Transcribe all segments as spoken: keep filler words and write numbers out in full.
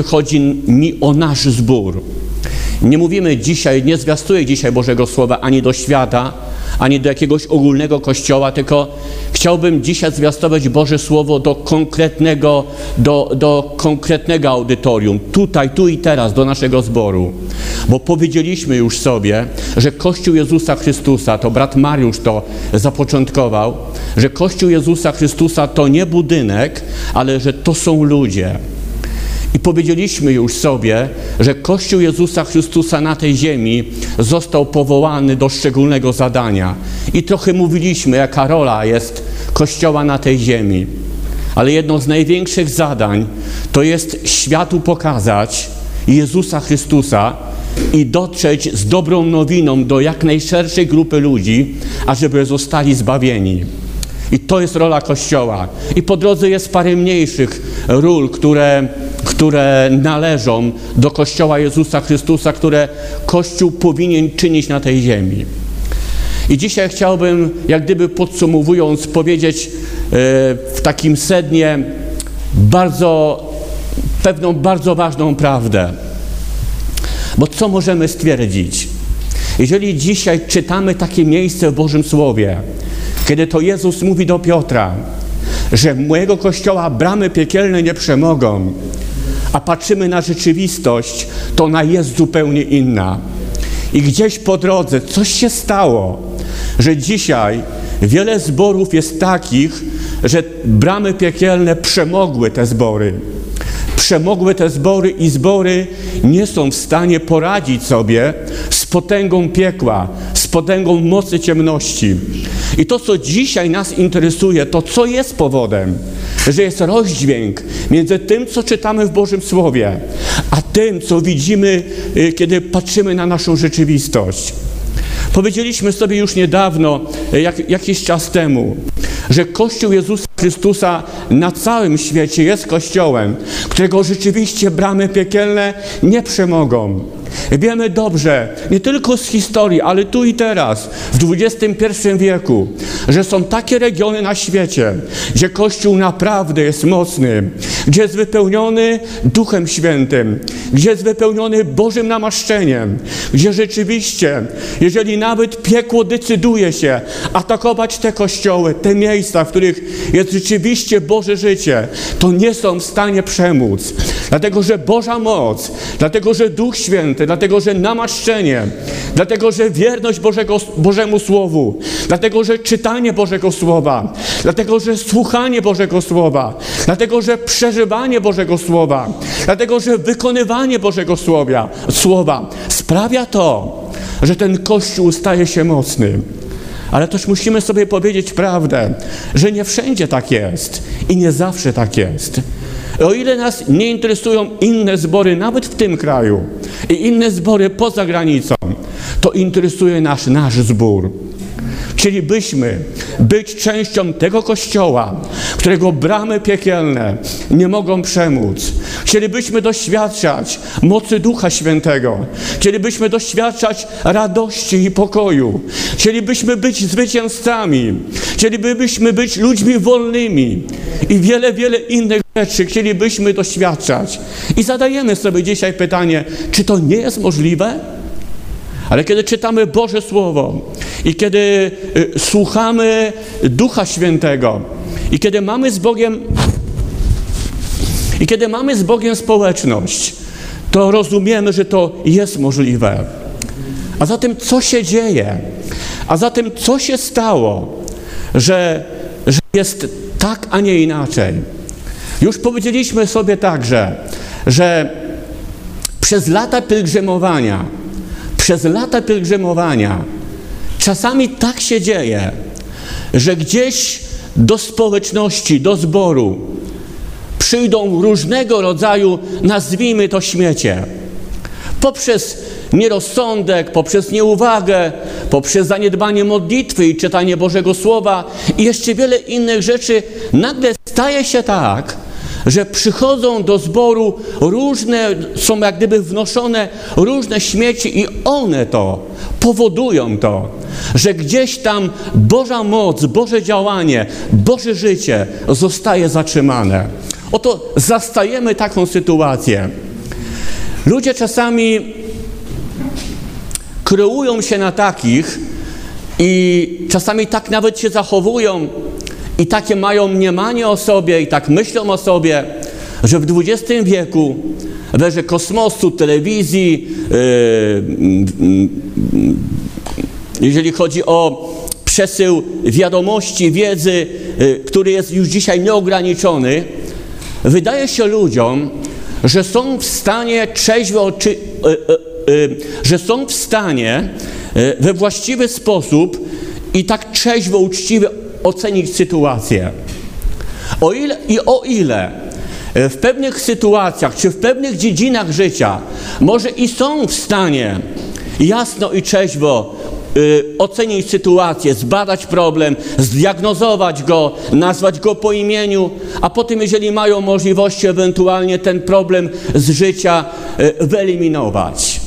chodzi mi o nasz zbór. Nie mówimy dzisiaj, nie zwiastuję dzisiaj Bożego Słowa ani do świata, ani do jakiegoś ogólnego kościoła, tylko chciałbym dzisiaj zwiastować Boże Słowo do konkretnego, do, do konkretnego audytorium, tutaj, tu i teraz, do naszego zboru. Bo powiedzieliśmy już sobie, że Kościół Jezusa Chrystusa, to brat Mariusz to zapoczątkował, że Kościół Jezusa Chrystusa to nie budynek, ale że to są ludzie. I powiedzieliśmy już sobie, że Kościół Jezusa Chrystusa na tej ziemi został powołany do szczególnego zadania. I trochę mówiliśmy, jaka rola jest Kościoła na tej ziemi. Ale jedno z największych zadań to jest światu pokazać Jezusa Chrystusa i dotrzeć z dobrą nowiną do jak najszerszej grupy ludzi, ażeby zostali zbawieni. I to jest rola Kościoła. I po drodze jest parę mniejszych ról, które, które należą do Kościoła Jezusa Chrystusa, które Kościół powinien czynić na tej ziemi. I dzisiaj chciałbym, jak gdyby podsumowując, powiedzieć yy, w takim sednie bardzo, pewną bardzo ważną prawdę. Bo co możemy stwierdzić? Jeżeli dzisiaj czytamy takie miejsce w Bożym Słowie, kiedy to Jezus mówi do Piotra, że mojego Kościoła bramy piekielne nie przemogą, a patrzymy na rzeczywistość, to ona jest zupełnie inna. I gdzieś po drodze coś się stało, że dzisiaj wiele zborów jest takich, że bramy piekielne przemogły te zbory. Przemogły te zbory i zbory nie są w stanie poradzić sobie z potęgą piekła, z potęgą mocy ciemności. I to, co dzisiaj nas interesuje, to co jest powodem, że jest rozdźwięk między tym, co czytamy w Bożym Słowie, a tym, co widzimy, kiedy patrzymy na naszą rzeczywistość. Powiedzieliśmy sobie już niedawno, jak, jakiś czas temu, że Kościół Jezusa Chrystusa na całym świecie jest Kościołem, którego rzeczywiście bramy piekielne nie przemogą. Wiemy dobrze, nie tylko z historii, ale tu i teraz, w dwudziestym pierwszym wieku, że są takie regiony na świecie, gdzie Kościół naprawdę jest mocny, gdzie jest wypełniony Duchem Świętym, gdzie jest wypełniony Bożym namaszczeniem, gdzie rzeczywiście, jeżeli nawet piekło decyduje się atakować te kościoły, te miejsca, w których jest rzeczywiście Boże życie, to nie są w stanie przemóc. Dlatego, że Boża moc, dlatego, że Duch Święty, dlatego, że namaszczenie, dlatego, że wierność Bożego, Bożemu Słowu, dlatego, że czytanie Bożego Słowa, dlatego, że słuchanie Bożego Słowa, dlatego, że przeżywanie Bożego Słowa, dlatego, że wykonywanie Bożego Słowa, Słowa sprawia to, że ten Kościół staje się mocny. Ale też musimy sobie powiedzieć prawdę, że nie wszędzie tak jest i nie zawsze tak jest. O ile nas nie interesują inne zbory, nawet w tym kraju, i inne zbory poza granicą, to interesuje nas nasz zbór. Chcielibyśmy być częścią tego Kościoła, którego bramy piekielne nie mogą przemóc. Chcielibyśmy doświadczać mocy Ducha Świętego. Chcielibyśmy doświadczać radości i pokoju. Chcielibyśmy być zwycięzcami. Chcielibyśmy być ludźmi wolnymi. I wiele, wiele innych rzeczy chcielibyśmy doświadczać. I zadajemy sobie dzisiaj pytanie, czy to nie jest możliwe? Ale kiedy czytamy Boże Słowo i kiedy y, słuchamy Ducha Świętego i kiedy mamy z Bogiem i kiedy mamy z Bogiem społeczność, to rozumiemy, że to jest możliwe. A zatem co się dzieje? A zatem co się stało, że, że jest tak, a nie inaczej? Już powiedzieliśmy sobie także, że przez lata pielgrzymowania Przez lata pielgrzymowania czasami tak się dzieje, że gdzieś do społeczności, do zboru przyjdą różnego rodzaju, nazwijmy to, śmiecie. Poprzez nierozsądek, poprzez nieuwagę, poprzez zaniedbanie modlitwy i czytanie Bożego Słowa i jeszcze wiele innych rzeczy, nagle staje się tak, że przychodzą do zboru różne, są jak gdyby wnoszone różne śmieci i one to powodują to, że gdzieś tam Boża moc, Boże działanie, Boże życie zostaje zatrzymane. Oto zastajemy taką sytuację. Ludzie czasami kreują się na takich i czasami tak nawet się zachowują i takie mają mniemanie o sobie i tak myślą o sobie, że w dwudziestym wieku w erze kosmosu, telewizji, yy, jeżeli chodzi o przesył wiadomości, wiedzy, yy, który jest już dzisiaj nieograniczony, wydaje się ludziom, że są w stanie trzeźwo, oczy, yy, yy, że są w stanie yy, we właściwy sposób i tak trzeźwo, uczciwie ocenić sytuację. O ile, I o ile w pewnych sytuacjach, czy w pewnych dziedzinach życia może i są w stanie jasno i trzeźwo y, ocenić sytuację, zbadać problem, zdiagnozować go, nazwać go po imieniu, a potem, jeżeli mają możliwości, ewentualnie ten problem z życia y, wyeliminować.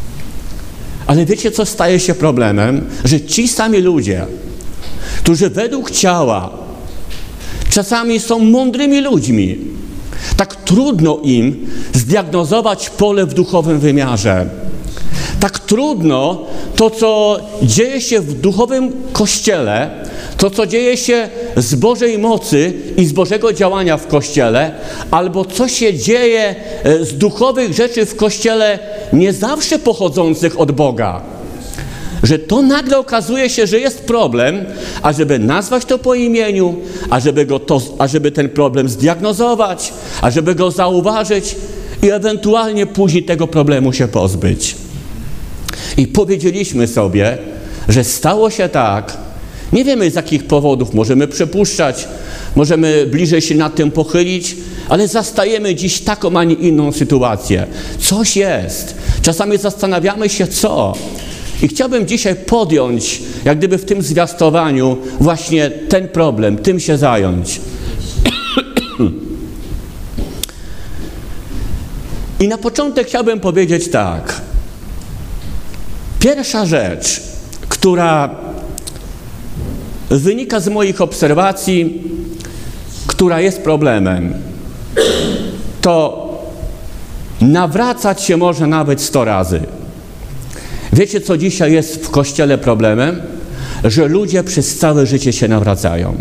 Ale wiecie, co staje się problemem? Że ci sami ludzie, którzy według ciała czasami są mądrymi ludźmi, tak trudno im zdiagnozować pole w duchowym wymiarze. Tak trudno to, co dzieje się w duchowym Kościele, to, co dzieje się z Bożej mocy i z Bożego działania w Kościele, albo co się dzieje z duchowych rzeczy w Kościele nie zawsze pochodzących od Boga. Że to nagle okazuje się, że jest problem, ażeby nazwać to po imieniu, ażeby, go to, ażeby ten problem zdiagnozować, ażeby go zauważyć i ewentualnie później tego problemu się pozbyć. I powiedzieliśmy sobie, że stało się tak, nie wiemy z jakich powodów, możemy przypuszczać, możemy bliżej się nad tym pochylić, ale zastajemy dziś taką, a nie inną sytuację. Coś jest. Czasami zastanawiamy się, co. I chciałbym dzisiaj podjąć, jak gdyby w tym zwiastowaniu, właśnie ten problem, tym się zająć. I na początek chciałbym powiedzieć tak. Pierwsza rzecz, która wynika z moich obserwacji, która jest problemem, to nawracać się może nawet sto razy. Wiecie, co dzisiaj jest w Kościele problemem? Że ludzie przez całe życie się nawracają.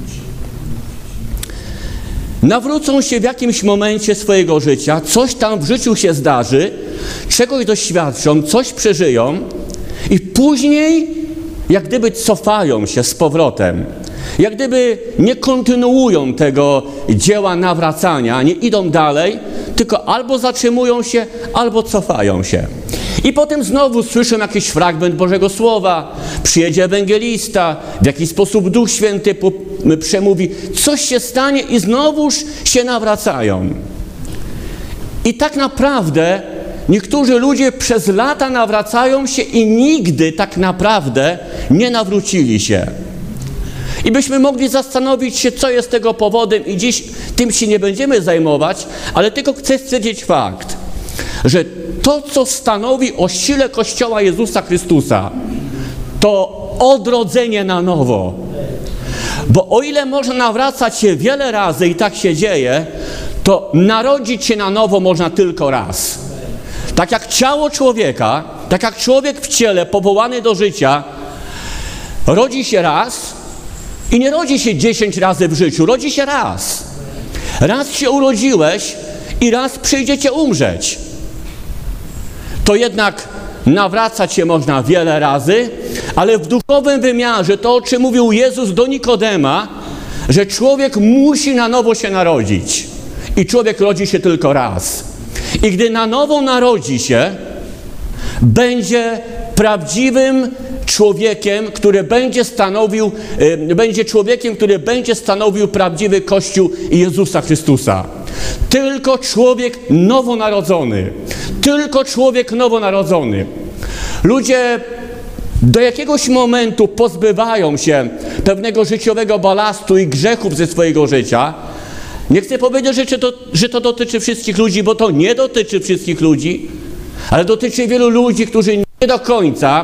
Nawrócą się w jakimś momencie swojego życia, coś tam w życiu się zdarzy, czegoś doświadczą, coś przeżyją i później jak gdyby cofają się z powrotem. Jak gdyby nie kontynuują tego dzieła nawracania, nie idą dalej, tylko albo zatrzymują się, albo cofają się. I potem znowu słyszę jakiś fragment Bożego Słowa, przyjedzie ewangelista, w jakiś sposób Duch Święty przemówi, coś się stanie i znowuż się nawracają. I tak naprawdę niektórzy ludzie przez lata nawracają się i nigdy tak naprawdę nie nawrócili się. I byśmy mogli zastanowić się, co jest tego powodem i dziś tym się nie będziemy zajmować, ale tylko chcę stwierdzić fakt, że to, co stanowi o sile Kościoła Jezusa Chrystusa, to odrodzenie na nowo. Bo o ile można nawracać się wiele razy i tak się dzieje, to narodzić się na nowo można tylko raz. Tak jak ciało człowieka, tak jak człowiek w ciele powołany do życia, rodzi się raz i nie rodzi się dziesięć razy w życiu, rodzi się raz. Raz się urodziłeś i raz przyjdziecie umrzeć. To jednak nawracać się można wiele razy, ale w duchowym wymiarze to, o czym mówił Jezus do Nikodema, że człowiek musi na nowo się narodzić. I człowiek rodzi się tylko raz. I gdy na nowo narodzi się, będzie prawdziwym człowiekiem, który będzie stanowił, y, będzie człowiekiem, który będzie stanowił prawdziwy Kościół Jezusa Chrystusa. Tylko człowiek nowonarodzony. Tylko człowiek nowonarodzony. Ludzie do jakiegoś momentu pozbywają się pewnego życiowego balastu i grzechów ze swojego życia. Nie chcę powiedzieć, że to, że to dotyczy wszystkich ludzi, bo to nie dotyczy wszystkich ludzi, ale dotyczy wielu ludzi, którzy nie do końca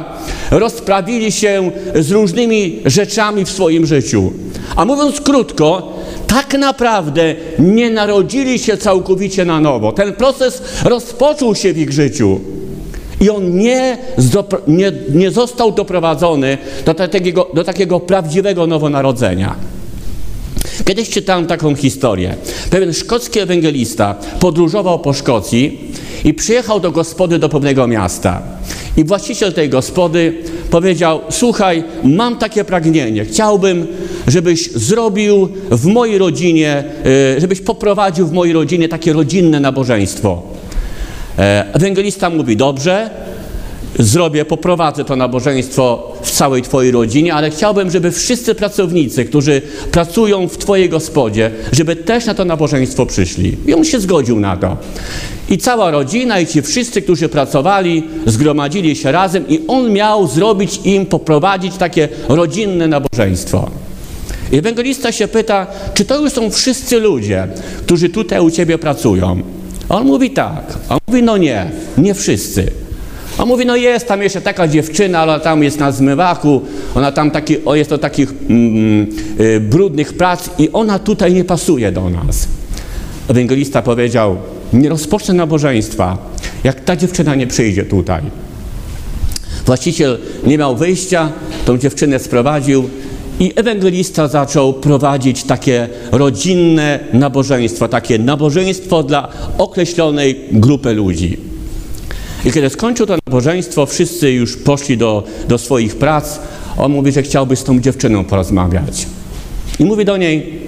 rozprawili się z różnymi rzeczami w swoim życiu. A mówiąc krótko, tak naprawdę nie narodzili się całkowicie na nowo. Ten proces rozpoczął się w ich życiu. I on nie, nie, nie został doprowadzony do takiego, do takiego prawdziwego nowonarodzenia. Kiedyś czytałem taką historię. Pewien szkocki ewangelista podróżował po Szkocji i przyjechał do gospody do pewnego miasta. I właściciel tej gospody powiedział: słuchaj, mam takie pragnienie, chciałbym, żebyś zrobił w mojej rodzinie, żebyś poprowadził w mojej rodzinie takie rodzinne nabożeństwo. Ewangelista mówi: dobrze, zrobię, poprowadzę to nabożeństwo w całej twojej rodzinie, ale chciałbym, żeby wszyscy pracownicy, którzy pracują w twojej gospodzie, żeby też na to nabożeństwo przyszli. I on się zgodził na to. I cała rodzina i ci wszyscy, którzy pracowali, zgromadzili się razem i on miał zrobić im, poprowadzić takie rodzinne nabożeństwo. I ewangelista się pyta: czy to już są wszyscy ludzie, którzy tutaj u ciebie pracują? A on mówi: tak. A on mówi: no nie, nie wszyscy. A on mówi: no jest tam jeszcze taka dziewczyna, ale ona tam jest na zmywaku, ona tam taki, o, jest do takich mm, y, brudnych prac i ona tutaj nie pasuje do nas. Ewangelista powiedział: nie rozpocznę nabożeństwa, jak ta dziewczyna nie przyjdzie tutaj. Właściciel nie miał wyjścia, tą dziewczynę sprowadził i ewangelista zaczął prowadzić takie rodzinne nabożeństwo, takie nabożeństwo dla określonej grupy ludzi. I kiedy skończył to nabożeństwo, wszyscy już poszli do, do swoich prac. On mówi, że chciałby z tą dziewczyną porozmawiać. I mówi do niej: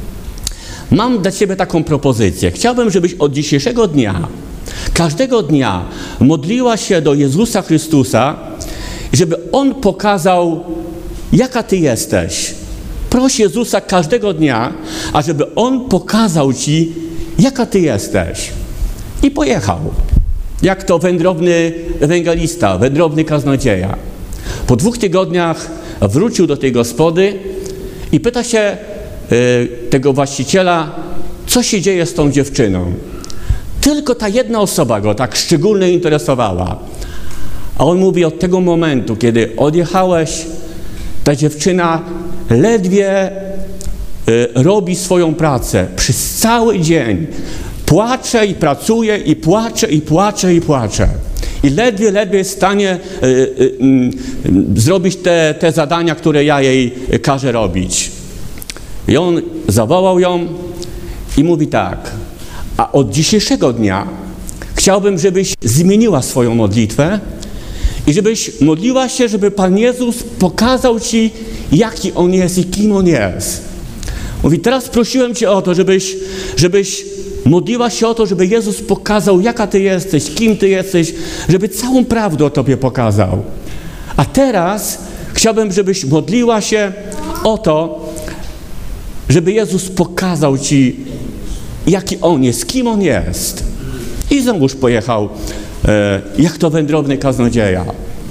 mam dla ciebie taką propozycję. Chciałbym, żebyś od dzisiejszego dnia, każdego dnia modliła się do Jezusa Chrystusa, żeby On pokazał, jaka ty jesteś. Proś Jezusa każdego dnia, ażeby On pokazał ci, jaka ty jesteś. I pojechał. Jak to wędrowny ewangelista, wędrowny kaznodzieja. Po dwóch tygodniach wrócił do tej gospody i pyta się y, tego właściciela, co się dzieje z tą dziewczyną. Tylko ta jedna osoba go tak szczególnie interesowała. A on mówi: od tego momentu, kiedy odjechałeś, ta dziewczyna ledwie y, robi swoją pracę przez cały dzień. Płacze i pracuje, i płacze, i płacze, i płacze. I ledwie, ledwie jest w stanie y, y, y, zrobić te, te zadania, które ja jej każę robić. I on zawołał ją i mówi tak: a od dzisiejszego dnia chciałbym, żebyś zmieniła swoją modlitwę i żebyś modliła się, żeby Pan Jezus pokazał ci, jaki On jest i kim On jest. Mówi: teraz prosiłem Cię o to, żebyś, żebyś modliła się o to, żeby Jezus pokazał, jaka Ty jesteś, kim Ty jesteś, żeby całą prawdę o Tobie pokazał. A teraz chciałbym, żebyś modliła się o to, żeby Jezus pokazał Ci, jaki On jest, kim On jest. I znowuż pojechał, e, jak to wędrowny kaznodzieja.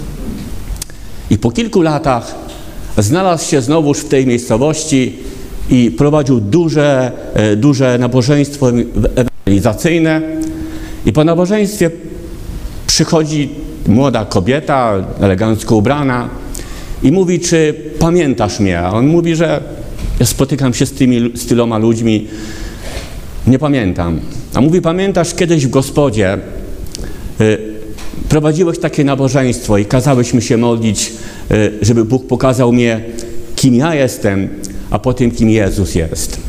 I po kilku latach znalazł się znowuż w tej miejscowości i prowadził duże, e, duże nabożeństwo ewangelizacyjne. I po nabożeństwie przychodzi młoda kobieta, elegancko ubrana i mówi: czy pamiętasz mnie? A on mówi, że ja spotykam się z tymi, z tyloma ludźmi, nie pamiętam. A mówi: pamiętasz, kiedyś w gospodzie y, prowadziłeś takie nabożeństwo i kazałeś mi się modlić, y, żeby Bóg pokazał mnie, kim ja jestem, a po tym, kim Jezus jest.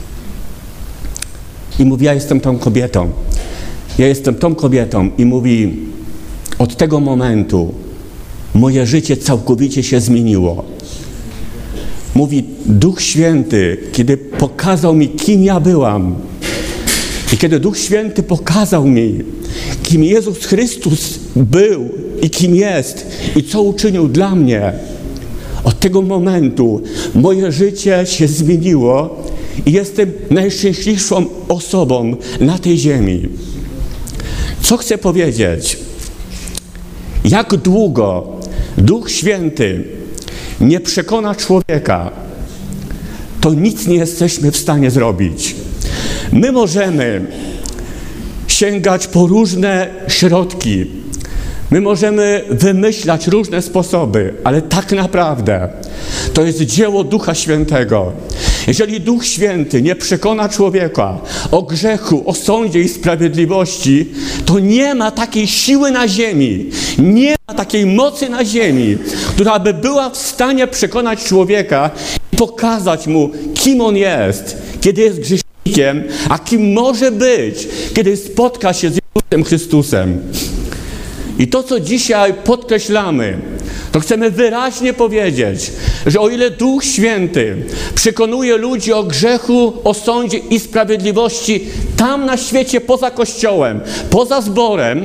I mówi: ja jestem tą kobietą. Ja jestem tą kobietą. I mówi: od tego momentu moje życie całkowicie się zmieniło. Mówi: Duch Święty, kiedy pokazał mi, kim ja byłam, i kiedy Duch Święty pokazał mi, kim Jezus Chrystus był i kim jest i co uczynił dla mnie, od tego momentu moje życie się zmieniło i jestem najszczęśliwszą osobą na tej ziemi. Co chcę powiedzieć? Jak długo Duch Święty nie przekona człowieka, to nic nie jesteśmy w stanie zrobić. My możemy sięgać po różne środki, my możemy wymyślać różne sposoby, ale tak naprawdę to jest dzieło Ducha Świętego. Jeżeli Duch Święty nie przekona człowieka o grzechu, o sądzie i sprawiedliwości, to nie ma takiej siły na ziemi, nie ma takiej mocy na ziemi, która by była w stanie przekonać człowieka i pokazać mu, kim on jest, kiedy jest grzesznikiem, a kim może być, kiedy spotka się z Jezusem Chrystusem. I to, co dzisiaj podkreślamy, to chcemy wyraźnie powiedzieć, że o ile Duch Święty przekonuje ludzi o grzechu, o sądzie i sprawiedliwości tam na świecie, poza Kościołem, poza zborem,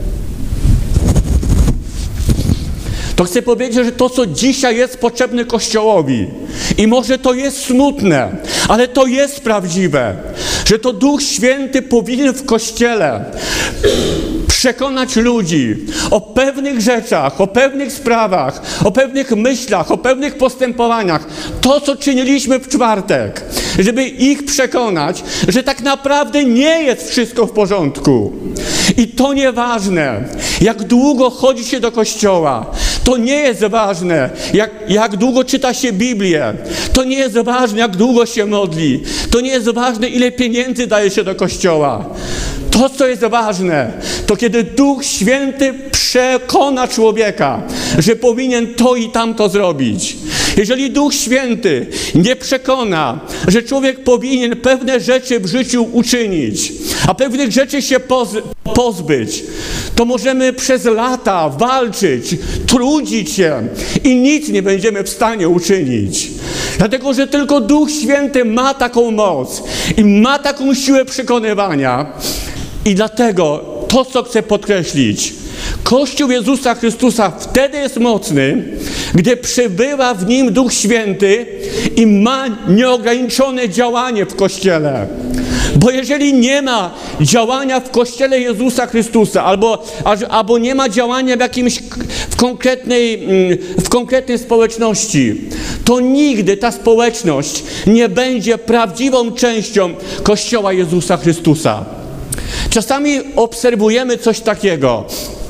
to chcę powiedzieć, że to, co dzisiaj jest potrzebne Kościołowi, i może to jest smutne, ale to jest prawdziwe, że to Duch Święty powinien w Kościele przekonać ludzi o pewnych rzeczach, o pewnych sprawach, o pewnych myślach, o pewnych postępowaniach. To, co czyniliśmy w czwartek, żeby ich przekonać, że tak naprawdę nie jest wszystko w porządku. I to nieważne, jak długo chodzi się do kościoła. To nie jest ważne, jak, jak długo czyta się Biblię. To nie jest ważne, jak długo się modli. To nie jest ważne, ile pieniędzy daje się do kościoła. To, co jest ważne, to kiedy Duch Święty przekona człowieka, że powinien to i tamto zrobić. Jeżeli Duch Święty nie przekona, że człowiek powinien pewne rzeczy w życiu uczynić, a pewnych rzeczy się poz- pozbyć, to możemy przez lata walczyć, trudzić się i nic nie będziemy w stanie uczynić. Dlatego, że tylko Duch Święty ma taką moc i ma taką siłę przekonywania. I dlatego to, co chcę podkreślić, Kościół Jezusa Chrystusa wtedy jest mocny, gdy przybywa w nim Duch Święty i ma nieograniczone działanie w Kościele. Bo jeżeli nie ma działania w Kościele Jezusa Chrystusa, albo, albo nie ma działania w jakimś w konkretnej, w konkretnej społeczności, to nigdy ta społeczność nie będzie prawdziwą częścią Kościoła Jezusa Chrystusa. Czasami obserwujemy coś takiego,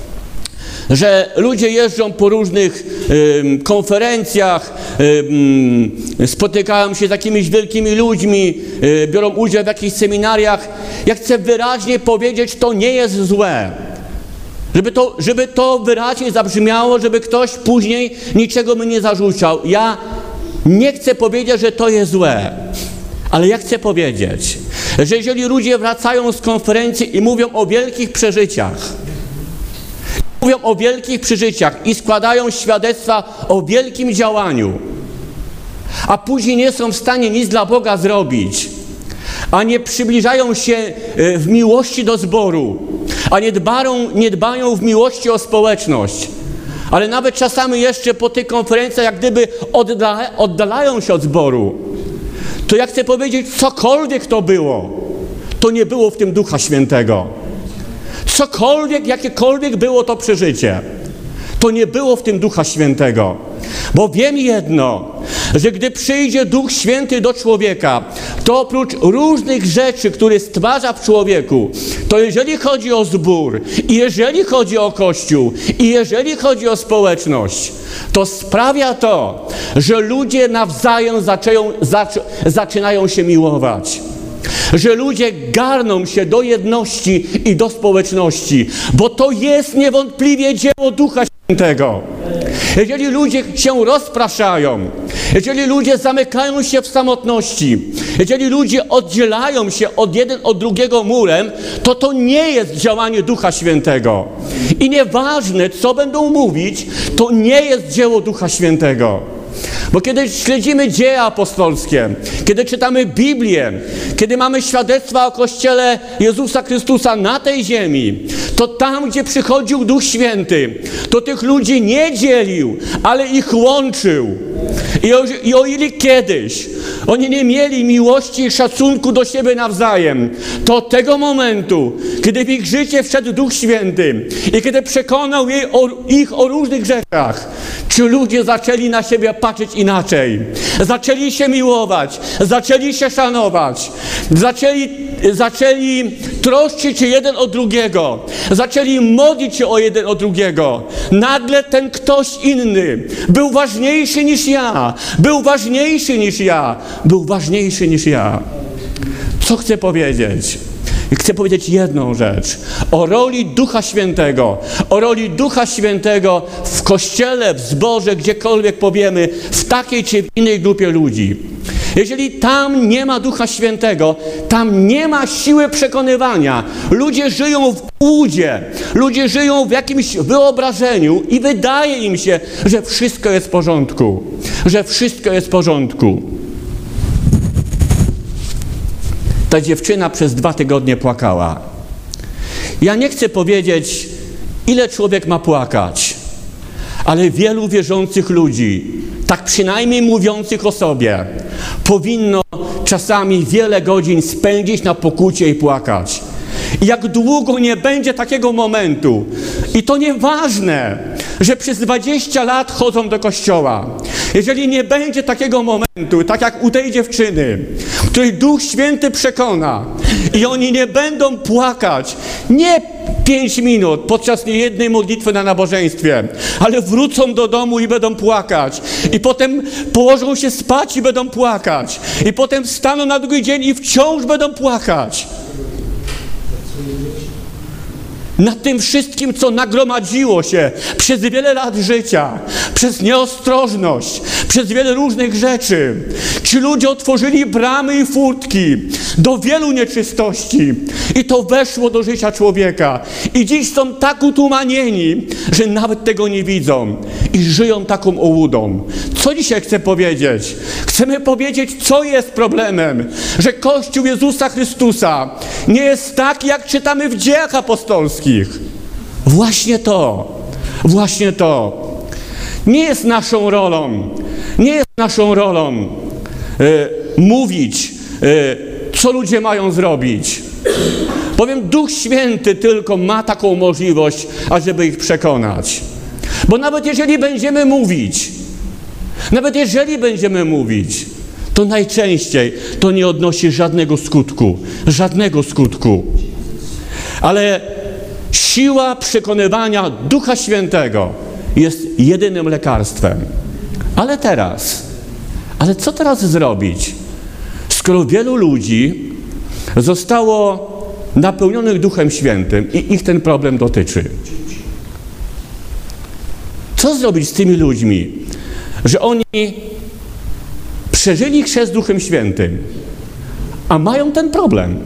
że ludzie jeżdżą po różnych y, konferencjach, y, y, spotykają się z jakimiś wielkimi ludźmi, y, biorą udział w jakichś seminariach. Ja chcę wyraźnie powiedzieć, to nie jest złe. Żeby to, żeby to wyraźnie zabrzmiało, żeby ktoś później niczego mi nie zarzucał. Ja nie chcę powiedzieć, że to jest złe. Ale ja chcę powiedzieć, że jeżeli ludzie wracają z konferencji i mówią o wielkich przeżyciach, mówią o wielkich przeżyciach i składają świadectwa o wielkim działaniu, a później nie są w stanie nic dla Boga zrobić, a nie przybliżają się w miłości do zboru, a nie dbają, nie dbają w miłości o społeczność, ale nawet czasami jeszcze po tych konferencjach jak gdyby oddala, oddalają się od zboru, to ja chcę powiedzieć, cokolwiek to było, to nie było w tym Ducha Świętego. Cokolwiek, jakiekolwiek było to przeżycie, to nie było w tym Ducha Świętego. Bo wiem jedno, że gdy przyjdzie Duch Święty do człowieka, to oprócz różnych rzeczy, które stwarza w człowieku, to jeżeli chodzi o zbór, i jeżeli chodzi o Kościół, i jeżeli chodzi o społeczność, to sprawia to, że ludzie nawzajem zaczęją, zac, zaczynają się miłować. Że ludzie garną się do jedności i do społeczności, bo to jest niewątpliwie dzieło Ducha Świętego. Jeżeli ludzie się rozpraszają, jeżeli ludzie zamykają się w samotności, jeżeli ludzie oddzielają się od jeden od drugiego murem, to to nie jest działanie Ducha Świętego. I nieważne, co będą mówić, to nie jest dzieło Ducha Świętego. Bo kiedy śledzimy dzieje apostolskie, kiedy czytamy Biblię, kiedy mamy świadectwa o Kościele Jezusa Chrystusa na tej ziemi, to tam, gdzie przychodził Duch Święty, to tych ludzi nie dzielił, ale ich łączył. I o, i o ile kiedyś oni nie mieli miłości i szacunku do siebie nawzajem, to od tego momentu, kiedy w ich życie wszedł Duch Święty i kiedy przekonał jej o, ich o różnych rzeczach, ci ludzie zaczęli na siebie patrzeć inaczej. Zaczęli się miłować, zaczęli się szanować, zaczęli zaczęli troszczyć się jeden o drugiego, zaczęli modlić się o jeden o drugiego, nagle ten ktoś inny był ważniejszy niż ja, był ważniejszy niż ja, był ważniejszy niż ja. Co chcę powiedzieć? Chcę powiedzieć jedną rzecz. O roli Ducha Świętego. O roli Ducha Świętego w Kościele, w zborze, gdziekolwiek powiemy, w takiej czy w innej grupie ludzi. Jeżeli tam nie ma Ducha Świętego, tam nie ma siły przekonywania. Ludzie żyją w łudzie. Ludzie żyją w jakimś wyobrażeniu i wydaje im się, że wszystko jest w porządku. Że wszystko jest w porządku. Ta dziewczyna przez dwa tygodnie płakała. Ja nie chcę powiedzieć, ile człowiek ma płakać, ale wielu wierzących ludzi, tak przynajmniej mówiących o sobie, powinno czasami wiele godzin spędzić na pokucie i płakać. I jak długo nie będzie takiego momentu, i to nieważne, że przez dwadzieścia lat chodzą do kościoła, jeżeli nie będzie takiego momentu, tak jak u tej dziewczyny, której Duch Święty przekona i oni nie będą płakać, nie pięć minut podczas niejednej modlitwy na nabożeństwie, ale wrócą do domu i będą płakać i potem położą się spać i będą płakać i potem wstaną na drugi dzień i wciąż będą płakać. Nad tym wszystkim, co nagromadziło się przez wiele lat życia, przez nieostrożność, przez wiele różnych rzeczy. Ci ludzie otworzyli bramy i furtki do wielu nieczystości i to weszło do życia człowieka. I dziś są tak utumanieni, że nawet tego nie widzą i żyją taką ołudą. Co dzisiaj chcę powiedzieć? Chcemy powiedzieć, co jest problemem, że Kościół Jezusa Chrystusa nie jest taki, jak czytamy w Dziejach Apostolskich. Właśnie to, właśnie to. Nie jest naszą rolą, nie jest naszą rolą y, mówić, y, co ludzie mają zrobić. Bowiem Duch Święty tylko ma taką możliwość, ażeby ich przekonać. Bo nawet jeżeli będziemy mówić, nawet jeżeli będziemy mówić, to najczęściej to nie odnosi żadnego skutku, żadnego skutku. Ale siła przekonywania Ducha Świętego jest jedynym lekarstwem. Ale teraz, ale co teraz zrobić, skoro wielu ludzi zostało napełnionych Duchem Świętym i ich ten problem dotyczy? Co zrobić z tymi ludźmi, że oni przeżyli chrzest Duchem Świętym, a mają ten problem?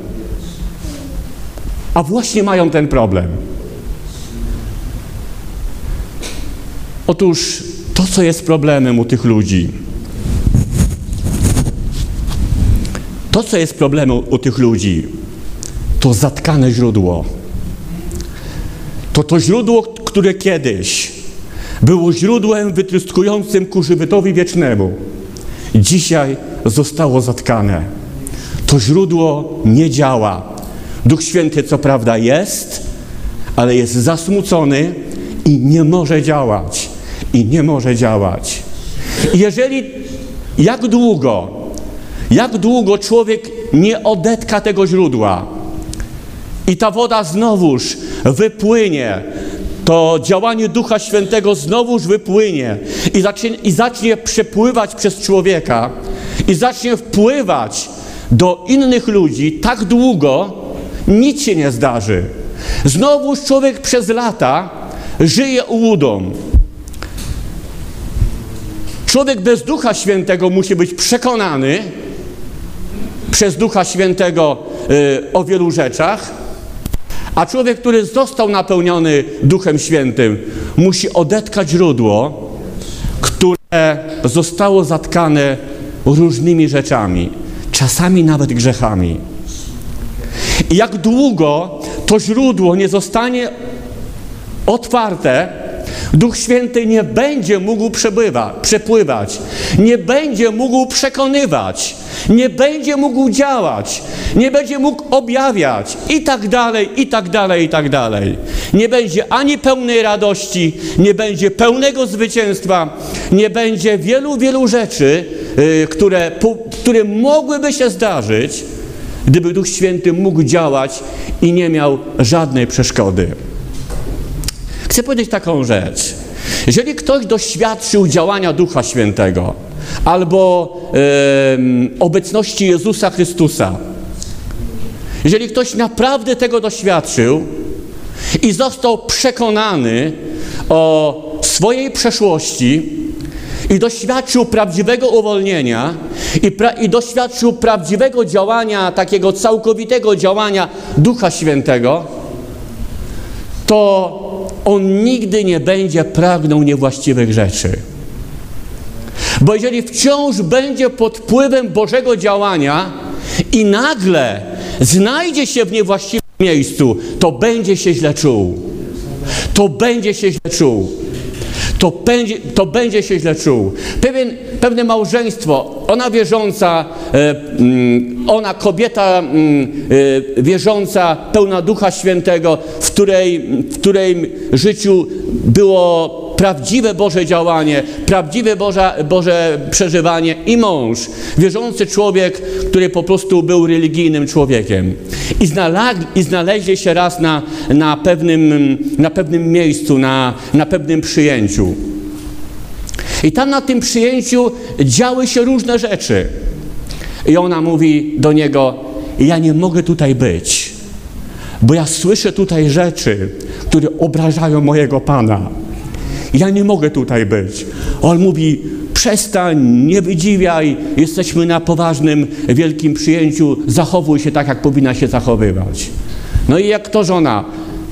A właśnie mają ten problem. Otóż to, co jest problemem u tych ludzi, to, co jest problemem u tych ludzi, to zatkane źródło. To to źródło, które kiedyś było źródłem wytryskującym ku żywotowi wiecznemu, dzisiaj zostało zatkane. To źródło nie działa. Duch Święty co prawda jest, ale jest zasmucony i nie może działać. I nie może działać. I jeżeli, jak długo, jak długo człowiek nie odetka tego źródła i ta woda znowuż wypłynie, to działanie Ducha Świętego znowuż wypłynie i zacznie, i zacznie przepływać przez człowieka i zacznie wpływać do innych ludzi tak długo, nic się nie zdarzy. Znowuż człowiek przez lata żyje ułudą. Człowiek bez Ducha Świętego musi być przekonany przez Ducha Świętego y, o wielu rzeczach, a człowiek, który został napełniony Duchem Świętym, musi odetkać źródło, które zostało zatkane różnymi rzeczami, czasami nawet grzechami. I jak długo to źródło nie zostanie otwarte, Duch Święty nie będzie mógł przebywa, przepływać, nie będzie mógł przekonywać, nie będzie mógł działać, nie będzie mógł objawiać i tak dalej, i tak dalej, i tak dalej. Nie będzie ani pełnej radości, nie będzie pełnego zwycięstwa, nie będzie wielu, wielu rzeczy, yy, które, po, które mogłyby się zdarzyć, gdyby Duch Święty mógł działać i nie miał żadnej przeszkody. Chcę powiedzieć taką rzecz. Jeżeli ktoś doświadczył działania Ducha Świętego albo e, obecności Jezusa Chrystusa, jeżeli ktoś naprawdę tego doświadczył i został przekonany o swojej przeszłości i doświadczył prawdziwego uwolnienia i, pra, i doświadczył prawdziwego działania, takiego całkowitego działania Ducha Świętego, to on nigdy nie będzie pragnął niewłaściwych rzeczy. Bo jeżeli wciąż będzie pod wpływem Bożego działania i nagle znajdzie się w niewłaściwym miejscu, to będzie się źle czuł. To będzie się źle czuł. To będzie, to będzie się źle czuł. Pewien, pewne małżeństwo, ona wierząca, e, ona kobieta e, wierząca, pełna Ducha Świętego, w której, w której życiu było prawdziwe Boże działanie, prawdziwe Boże, Boże przeżywanie i mąż, wierzący człowiek, który po prostu był religijnym człowiekiem. I, znalazli, i znaleźli się raz na, na, pewnym, na pewnym miejscu, na, na pewnym przyjęciu. I tam na tym przyjęciu działy się różne rzeczy. I ona mówi do niego: ja nie mogę tutaj być, bo ja słyszę tutaj rzeczy, które obrażają mojego Pana. Ja nie mogę tutaj być. On mówi: przestań, nie wydziwiaj, jesteśmy na poważnym, wielkim przyjęciu, zachowuj się tak, jak powinna się zachowywać. No i jak to żona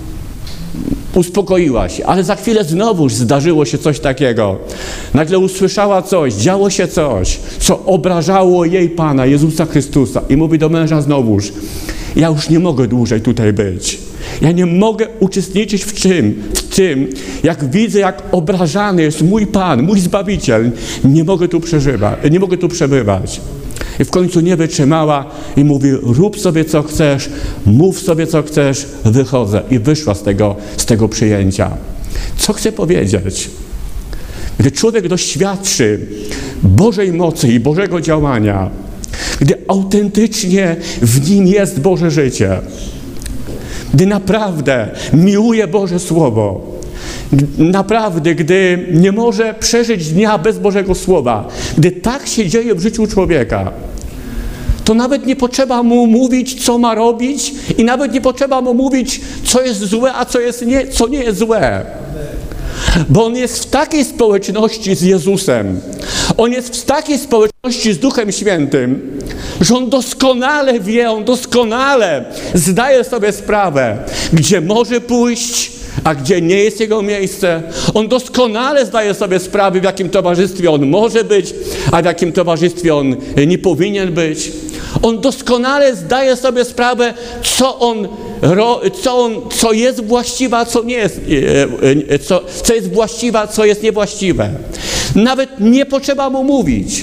uspokoiła się, ale za chwilę znowuż zdarzyło się coś takiego. Nagle usłyszała coś, działo się coś, co obrażało jej Pana, Jezusa Chrystusa. I mówi do męża znowuż: ja już nie mogę dłużej tutaj być. Ja nie mogę uczestniczyć w czym? W tym, jak widzę, jak obrażany jest mój Pan, mój Zbawiciel. Nie mogę tu przeżywać, nie mogę tu przebywać. I w końcu nie wytrzymała i mówi: rób sobie co chcesz, mów sobie co chcesz, wychodzę. I wyszła z tego, z tego przyjęcia. Co chcę powiedzieć? Gdy człowiek doświadczy Bożej mocy i Bożego działania, gdy autentycznie w nim jest Boże życie, gdy naprawdę miłuje Boże Słowo, naprawdę, gdy nie może przeżyć dnia bez Bożego Słowa, gdy tak się dzieje w życiu człowieka, to nawet nie potrzeba mu mówić, co ma robić, i nawet nie potrzeba mu mówić, co jest złe, a co, jest nie, co nie jest złe. Bo on jest w takiej społeczności z Jezusem, on jest w takiej społeczności z Duchem Świętym, że on doskonale wie, on doskonale zdaje sobie sprawę, gdzie może pójść, a gdzie nie jest jego miejsce. On doskonale zdaje sobie sprawę, w jakim towarzystwie on może być, a w jakim towarzystwie on nie powinien być. On doskonale zdaje sobie sprawę, co on, co, on, co jest właściwe, a co nie jest, co, co jest właściwe, a co jest niewłaściwe. Nawet nie potrzeba mu mówić,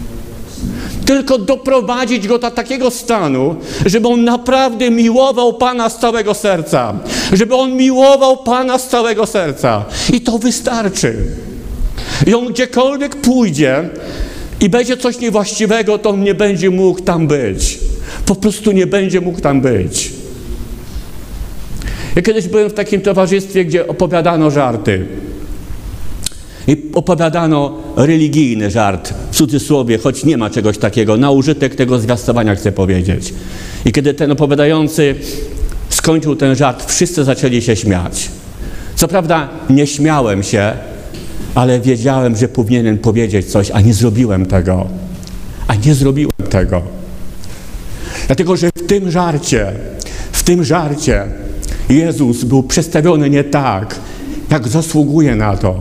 tylko doprowadzić go do takiego stanu, żeby on naprawdę miłował Pana z całego serca. Żeby on miłował Pana z całego serca. I to wystarczy. I on gdziekolwiek pójdzie i będzie coś niewłaściwego, to on nie będzie mógł tam być. Po prostu nie będzie mógł tam być. Ja kiedyś byłem w takim towarzystwie, gdzie opowiadano żarty. I opowiadano religijny żart, w cudzysłowie, choć nie ma czegoś takiego, na użytek tego zwiastowania chcę powiedzieć. I kiedy ten opowiadający skończył ten żart, wszyscy zaczęli się śmiać. Co prawda nie śmiałem się, ale wiedziałem, że powinienem powiedzieć coś, a nie zrobiłem tego. A nie zrobiłem tego. Dlatego, że w tym żarcie, w tym żarcie Jezus był przedstawiony nie tak, jak zasługuje na to.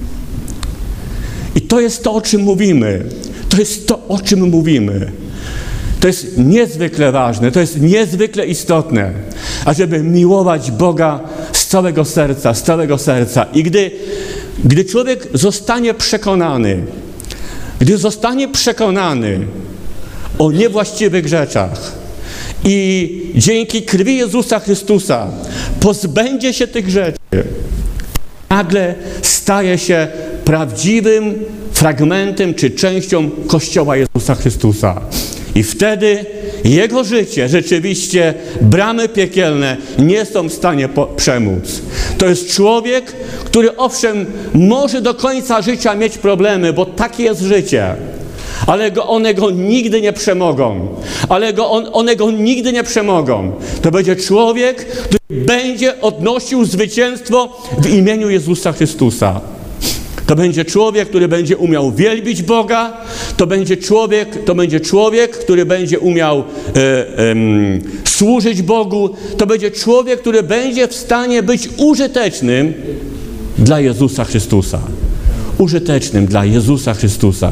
I to jest to, o czym mówimy. To jest to, o czym mówimy. To jest niezwykle ważne, to jest niezwykle istotne, ażeby miłować Boga z całego serca, z całego serca. I gdy, gdy człowiek zostanie przekonany, gdy zostanie przekonany o niewłaściwych rzeczach i dzięki krwi Jezusa Chrystusa pozbędzie się tych rzeczy, nagle staje się prawdziwym fragmentem czy częścią Kościoła Jezusa Chrystusa. I wtedy jego życie rzeczywiście bramy piekielne nie są w stanie przemóc. To jest człowiek, który owszem może do końca życia mieć problemy, bo takie jest życie. Ale go, one go nigdy nie przemogą. Ale go, on, one go nigdy nie przemogą. To będzie człowiek, który będzie odnosił zwycięstwo w imieniu Jezusa Chrystusa. To będzie człowiek, który będzie umiał wielbić Boga. To będzie człowiek, to będzie człowiek, który będzie umiał e, e, służyć Bogu. To będzie człowiek, który będzie w stanie być użytecznym dla Jezusa Chrystusa. Użytecznym dla Jezusa Chrystusa.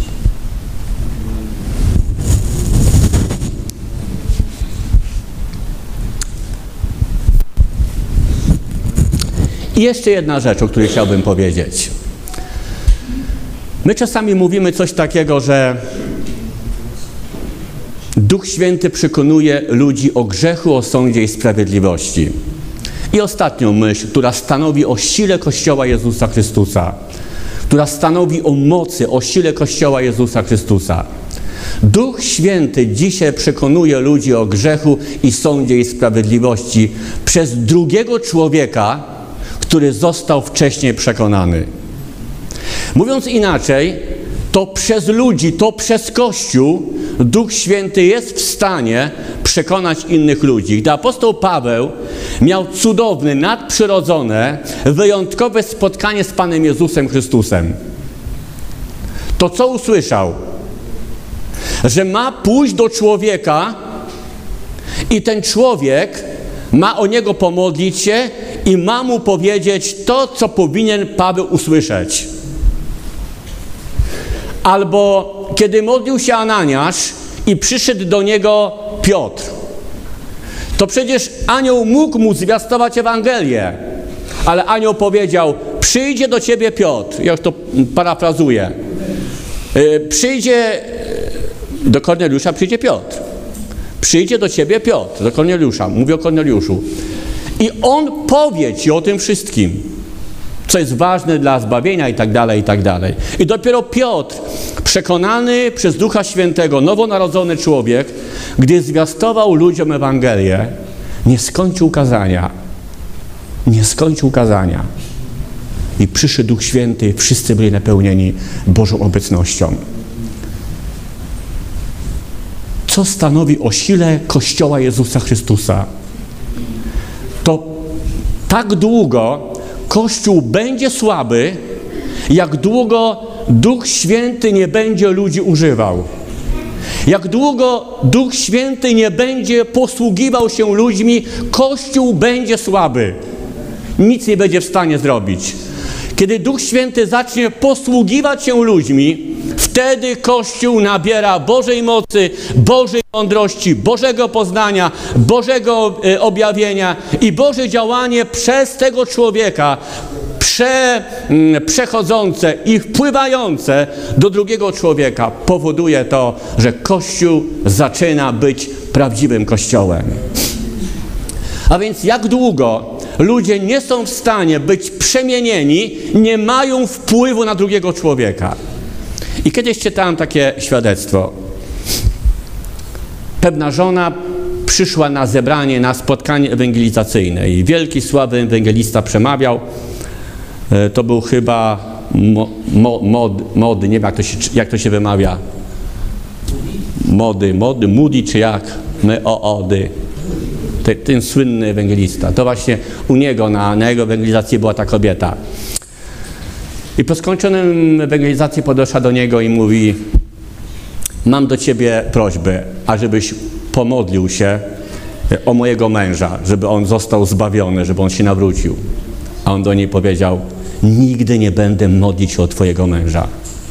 I jeszcze jedna rzecz, o której chciałbym powiedzieć. My czasami mówimy coś takiego, że Duch Święty przekonuje ludzi o grzechu, o sądzie i sprawiedliwości. I ostatnią myśl, która stanowi o sile Kościoła Jezusa Chrystusa, która stanowi o mocy, o sile Kościoła Jezusa Chrystusa. Duch Święty dzisiaj przekonuje ludzi o grzechu i sądzie i sprawiedliwości przez drugiego człowieka, który został wcześniej przekonany. Mówiąc inaczej, to przez ludzi, to przez Kościół Duch Święty jest w stanie przekonać innych ludzi. Gdy apostoł Paweł miał cudowne, nadprzyrodzone, wyjątkowe spotkanie z Panem Jezusem Chrystusem, to co usłyszał? Że ma pójść do człowieka i ten człowiek ma o niego pomodlić się i ma mu powiedzieć to, co powinien Paweł usłyszeć. Albo kiedy modlił się Ananiasz i przyszedł do niego Piotr, to przecież anioł mógł mu zwiastować Ewangelię, ale anioł powiedział, przyjdzie do ciebie Piotr, ja już to parafrazuję, przyjdzie do Korneliusza, przyjdzie Piotr. Przyjdzie do ciebie Piotr, do Korneliusza, mówię o Korneliuszu. I on powie ci o tym wszystkim, co jest ważne dla zbawienia i tak dalej, i tak dalej. I dopiero Piotr, przekonany przez Ducha Świętego, nowonarodzony człowiek, gdy zwiastował ludziom Ewangelię, nie skończył kazania. Nie skończył kazania. I przyszedł Duch Święty, wszyscy byli napełnieni Bożą obecnością. Co stanowi o sile Kościoła Jezusa Chrystusa? To tak długo Kościół będzie słaby, jak długo Duch Święty nie będzie ludzi używał. Jak długo Duch Święty nie będzie posługiwał się ludźmi, Kościół będzie słaby. Nic nie będzie w stanie zrobić. Kiedy Duch Święty zacznie posługiwać się ludźmi, wtedy Kościół nabiera Bożej mocy, Bożej mądrości, Bożego poznania, Bożego e, objawienia i Boże działanie przez tego człowieka prze, m, przechodzące i wpływające do drugiego człowieka powoduje to, że Kościół zaczyna być prawdziwym Kościołem. A więc jak długo ludzie nie są w stanie być przemienieni, nie mają wpływu na drugiego człowieka. I kiedyś czytałem takie świadectwo. Pewna żona przyszła na zebranie, na spotkanie ewangelizacyjne i wielki, sławny ewangelista przemawiał. To był chyba mo, mo, mod, mody, nie wiem jak to się, jak to się wymawia. Mody, mody, Moody czy jak? My o ody. Ten, ten słynny ewangelista. To właśnie u niego, na, na jego ewangelizacji była ta kobieta. I po skończonym ewangelizacji podeszła do niego i mówi: mam do ciebie prośbę, ażebyś pomodlił się o mojego męża, żeby on został zbawiony, żeby on się nawrócił. A on do niej powiedział: nigdy nie będę modlić się o twojego męża.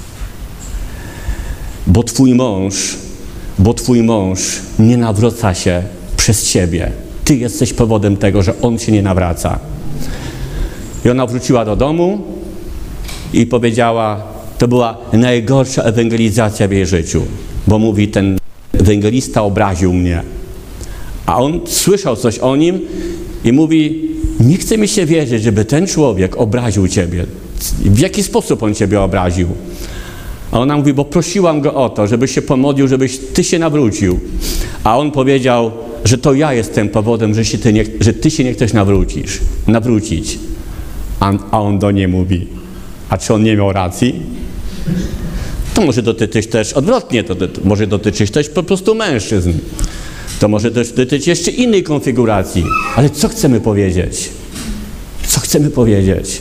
Bo twój mąż, bo twój mąż nie nawraca się przez ciebie. Ty jesteś powodem tego, że on się nie nawraca. I ona wróciła do domu i powiedziała, to była najgorsza ewangelizacja w jej życiu, bo mówi, ten ewangelista obraził mnie. A on słyszał coś o nim i mówi, nie chce mi się wierzyć, żeby ten człowiek obraził ciebie. W jaki sposób on ciebie obraził? A ona mówi, bo prosiłam go o to, żeby się pomodlił, żebyś ty się nawrócił. A on powiedział, że to ja jestem powodem, że, się ty, nie, że ty się nie chcesz nawrócić. nawrócić. A, a on do niej mówi, a czy on nie miał racji? To może dotyczyć też, odwrotnie, to, to może dotyczyć też po prostu mężczyzn. To może też dotyczyć jeszcze innej konfiguracji. Ale co chcemy powiedzieć? Co chcemy powiedzieć?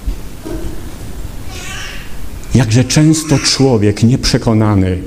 Jakże często człowiek nieprzekonany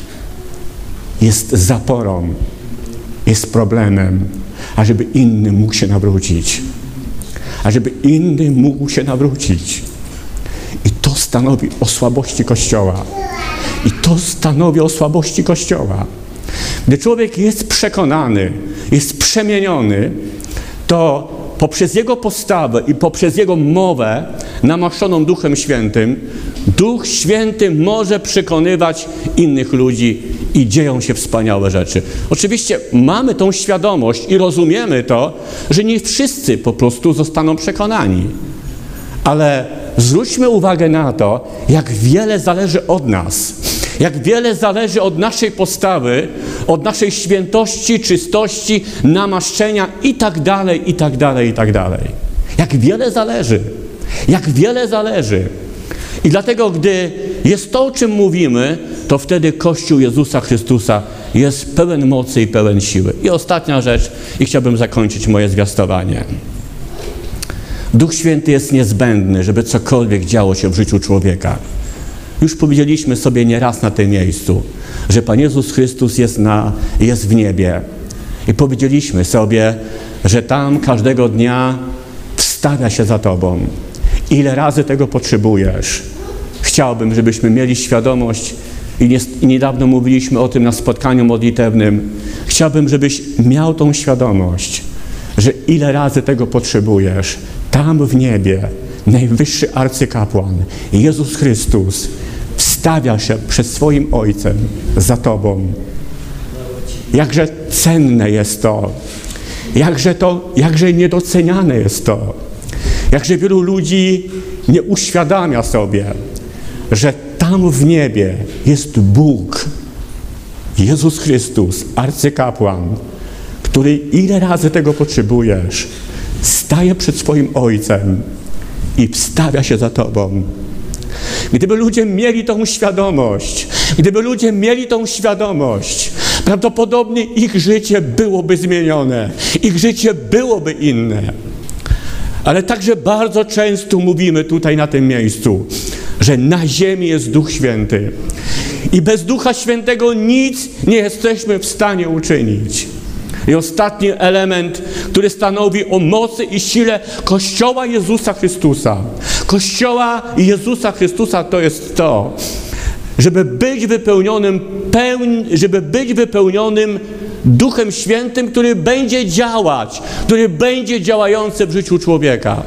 jest zaporą, jest problemem, ażeby inny mógł się nawrócić. Ażeby inny mógł się nawrócić. I to stanowi o słabości Kościoła. I to stanowi o słabości Kościoła. Gdy człowiek jest przekonany, jest przemieniony, to poprzez jego postawę i poprzez jego mowę namaszczoną Duchem Świętym, Duch Święty może przekonywać innych ludzi i dzieją się wspaniałe rzeczy. Oczywiście mamy tą świadomość i rozumiemy to, że nie wszyscy po prostu zostaną przekonani. Ale zwróćmy uwagę na to, jak wiele zależy od nas. Jak wiele zależy od naszej postawy, od naszej świętości, czystości, namaszczenia i tak dalej, i tak dalej, i tak dalej. Jak wiele zależy. Jak wiele zależy. I dlatego, gdy jest to, o czym mówimy, to wtedy Kościół Jezusa Chrystusa jest pełen mocy i pełen siły. I ostatnia rzecz, i chciałbym zakończyć moje zwiastowanie. Duch Święty jest niezbędny, żeby cokolwiek działo się w życiu człowieka. Już powiedzieliśmy sobie nieraz na tym miejscu, że Pan Jezus Chrystus jest, na, jest w niebie. I powiedzieliśmy sobie, że tam każdego dnia wstawia się za Tobą. Ile razy tego potrzebujesz? Chciałbym, żebyśmy mieli świadomość, i, nie, i niedawno mówiliśmy o tym na spotkaniu modlitewnym, chciałbym, żebyś miał tą świadomość, że ile razy tego potrzebujesz. Tam w niebie najwyższy arcykapłan, Jezus Chrystus, wstawia się przed swoim Ojcem za Tobą. Jakże cenne jest to, jakże to, jakże niedoceniane jest to, jakże wielu ludzi nie uświadamia sobie, że tam w niebie jest Bóg, Jezus Chrystus, arcykapłan, który ile razy tego potrzebujesz, staje przed swoim Ojcem i wstawia się za Tobą. Gdyby ludzie mieli tą świadomość, gdyby ludzie mieli tą świadomość, prawdopodobnie ich życie byłoby zmienione, ich życie byłoby inne. Ale także bardzo często mówimy tutaj na tym miejscu, że na ziemi jest Duch Święty i bez Ducha Świętego nic nie jesteśmy w stanie uczynić. I ostatni element, który stanowi o mocy i sile Kościoła Jezusa Chrystusa. Kościoła Jezusa Chrystusa to jest to, żeby być wypełnionym, pełn, żeby być wypełnionym Duchem Świętym, który będzie działać, który będzie działający w życiu człowieka.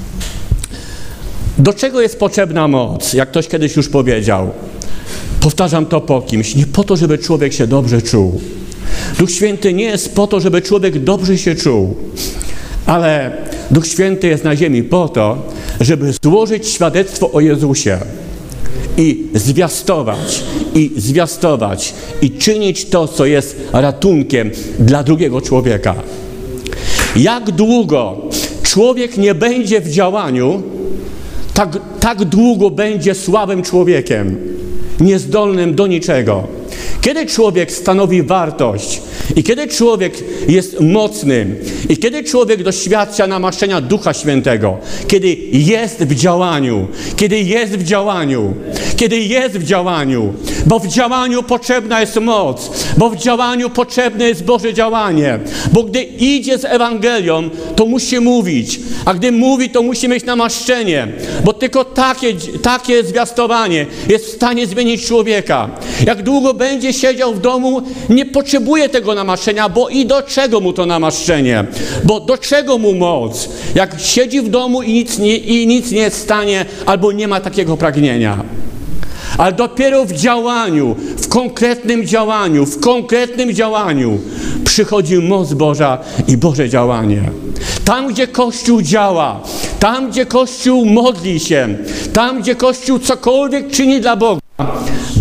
Do czego jest potrzebna moc? Jak ktoś kiedyś już powiedział. Powtarzam to po kimś. Nie po to, żeby człowiek się dobrze czuł. Duch Święty nie jest po to, żeby człowiek dobrze się czuł, ale Duch Święty jest na ziemi po to, żeby złożyć świadectwo o Jezusie i zwiastować, i zwiastować, i czynić to, co jest ratunkiem dla drugiego człowieka. Jak długo człowiek nie będzie w działaniu, tak, tak długo będzie słabym człowiekiem, niezdolnym do niczego. Kiedy człowiek stanowi wartość i kiedy człowiek jest mocny i kiedy człowiek doświadcza namaszczenia Ducha Świętego, kiedy jest w działaniu, kiedy jest w działaniu, kiedy jest w działaniu, bo w działaniu potrzebna jest moc, bo w działaniu potrzebne jest Boże działanie, bo gdy idzie z Ewangelią, to musi mówić, a gdy mówi, to musi mieć namaszczenie, bo tylko takie, takie zwiastowanie jest w stanie zmienić człowieka. Jak długo będzie siedział w domu, nie potrzebuje tego namaszczenia, bo i do czego mu to namaszczenie? Bo do czego mu moc? Jak siedzi w domu i nic nie, i nic nie jest w stanie, albo nie ma takiego pragnienia. Ale dopiero w działaniu, w konkretnym działaniu, w konkretnym działaniu przychodzi moc Boża i Boże działanie. Tam, gdzie Kościół działa, tam, gdzie Kościół modli się, tam, gdzie Kościół cokolwiek czyni dla Boga,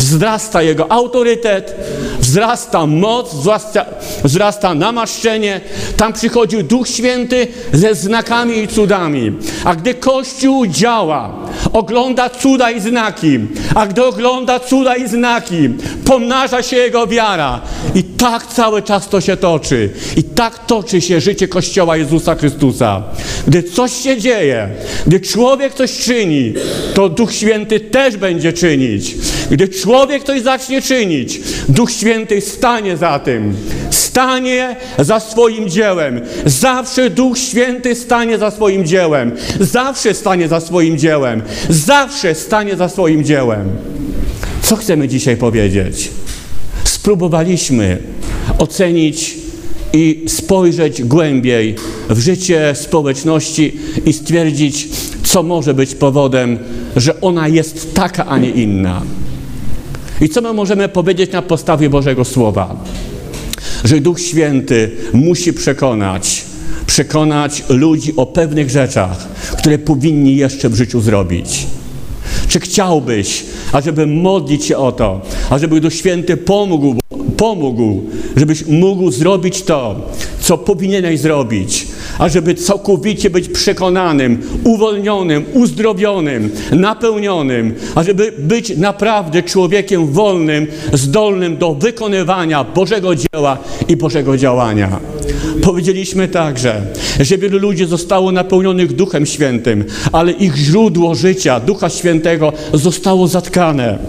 wzrasta Jego autorytet, wzrasta moc, wzrasta, wzrasta namaszczenie. Tam przychodzi Duch Święty ze znakami i cudami. A gdy Kościół działa, ogląda cuda i znaki, a gdy ogląda cuda i znaki, pomnaża się jego wiara. I tak cały czas to się toczy. I tak toczy się życie Kościoła Jezusa Chrystusa. Gdy coś się dzieje, gdy człowiek coś czyni, to Duch Święty też będzie czynić. Gdy człowiek coś zacznie czynić, Duch Święty stanie za tym. Stanie za swoim dziełem. Zawsze Duch Święty stanie za swoim dziełem. Zawsze stanie za swoim dziełem. Zawsze stanie za swoim dziełem. Co chcemy dzisiaj powiedzieć? Spróbowaliśmy ocenić i spojrzeć głębiej w życie społeczności i stwierdzić, co może być powodem, że ona jest taka, a nie inna. I co my możemy powiedzieć na podstawie Bożego Słowa? Że Duch Święty musi przekonać, przekonać ludzi o pewnych rzeczach, które powinni jeszcze w życiu zrobić. Czy chciałbyś, ażeby modlić się o to, ażeby Duch Święty pomógł, pomógł, żebyś mógł zrobić to, co powinieneś zrobić, ażeby całkowicie być przekonanym, uwolnionym, uzdrowionym, napełnionym, ażeby być naprawdę człowiekiem wolnym, zdolnym do wykonywania Bożego dzieła i Bożego działania. Powiedzieliśmy także, że wielu ludzi zostało napełnionych Duchem Świętym, ale ich źródło życia, Ducha Świętego, zostało zatkane.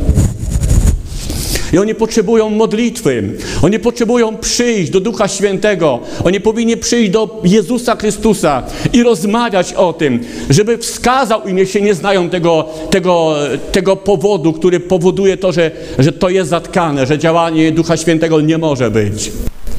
I oni potrzebują modlitwy. Oni potrzebują przyjść do Ducha Świętego. Oni powinni przyjść do Jezusa Chrystusa i rozmawiać o tym, żeby wskazał im, jeśli nie znają tego, tego, tego powodu, który powoduje to, że, że to jest zatkane, że działanie Ducha Świętego nie może być.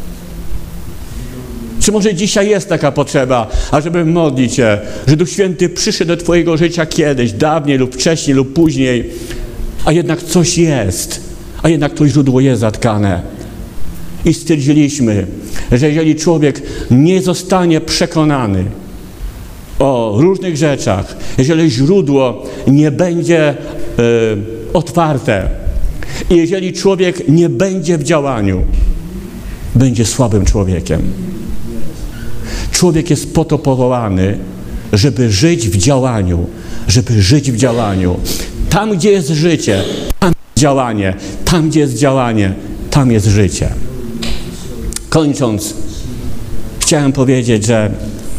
Czy może dzisiaj jest taka potrzeba, ażeby modlić się, że Duch Święty przyszedł do twojego życia kiedyś, dawniej lub wcześniej lub później, a jednak coś jest. A jednak to źródło jest zatkane. I stwierdziliśmy, że jeżeli człowiek nie zostanie przekonany o różnych rzeczach, jeżeli źródło nie będzie y, otwarte i jeżeli człowiek nie będzie w działaniu, będzie słabym człowiekiem. Człowiek jest po to powołany, żeby żyć w działaniu, żeby żyć w działaniu. Tam, gdzie jest życie, tam działanie, tam gdzie jest działanie, tam jest życie. Kończąc, chciałem powiedzieć, że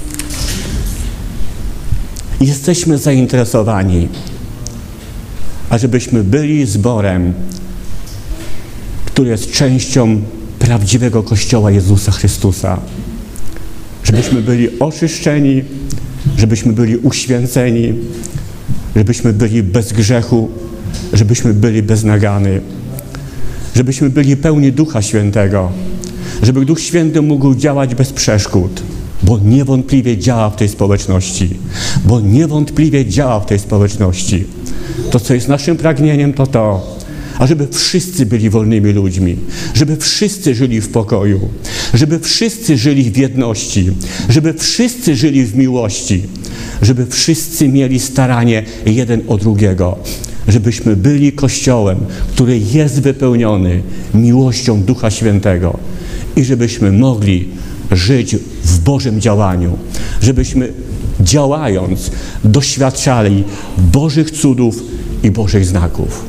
jesteśmy zainteresowani, ażebyśmy byli zborem, który jest częścią prawdziwego Kościoła Jezusa Chrystusa. Żebyśmy byli oczyszczeni, żebyśmy byli uświęceni, żebyśmy byli bez grzechu, żebyśmy byli bez nagany, żebyśmy byli pełni Ducha Świętego, żeby Duch Święty mógł działać bez przeszkód, bo niewątpliwie działa w tej społeczności, bo niewątpliwie działa w tej społeczności. To, co jest naszym pragnieniem, to to, ażeby wszyscy byli wolnymi ludźmi, żeby wszyscy żyli w pokoju, żeby wszyscy żyli w jedności, żeby wszyscy żyli w miłości, żeby wszyscy mieli staranie jeden o drugiego, żebyśmy byli Kościołem, który jest wypełniony miłością Ducha Świętego i żebyśmy mogli żyć w Bożym działaniu, żebyśmy działając doświadczali Bożych cudów i Bożych znaków.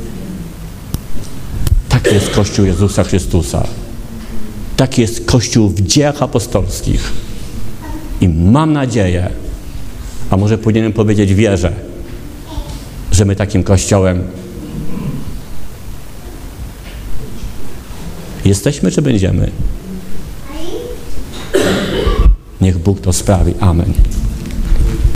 Tak jest Kościół Jezusa Chrystusa. Tak jest Kościół w dziejach apostolskich. I mam nadzieję, a może powinienem powiedzieć wierzę, że my takim Kościołem jesteśmy, czy będziemy? Niech Bóg to sprawi. Amen.